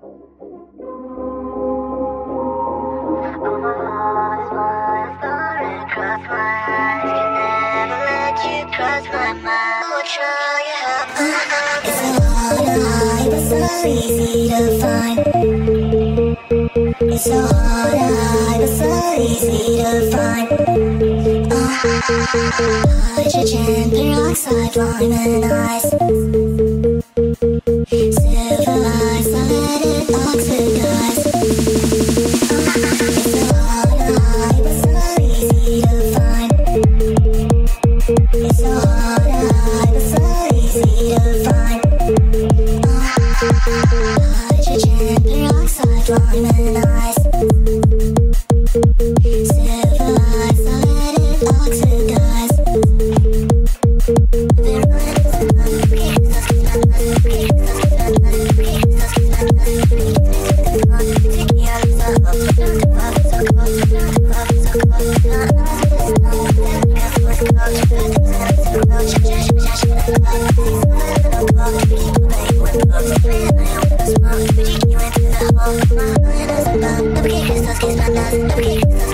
Easy to find. It's so hard to hide, but so easy to find. Hydrogen peroxide, lime and ice. Silver solid oxidize. It's so hard to hide, but so easy to find. It's so hard to hide, but so easy to find. Hydrogen peroxide, lime and ice. Silver solid oxidize. Okay,